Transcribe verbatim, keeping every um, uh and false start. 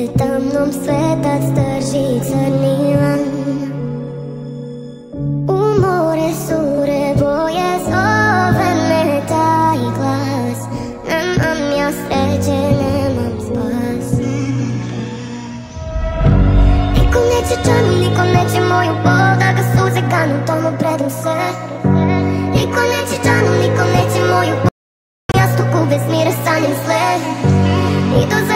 tamnom svetac drži crni lan. U more sure boje zove me taj glas. Nemam ja sreće, nemam spas. Niko neće čanu, niko neće moju bol, da ga suze kanu, tomu predam se. Niko neće čanu, niko neće moju bol, jastuku bez mira sanjam sve. I do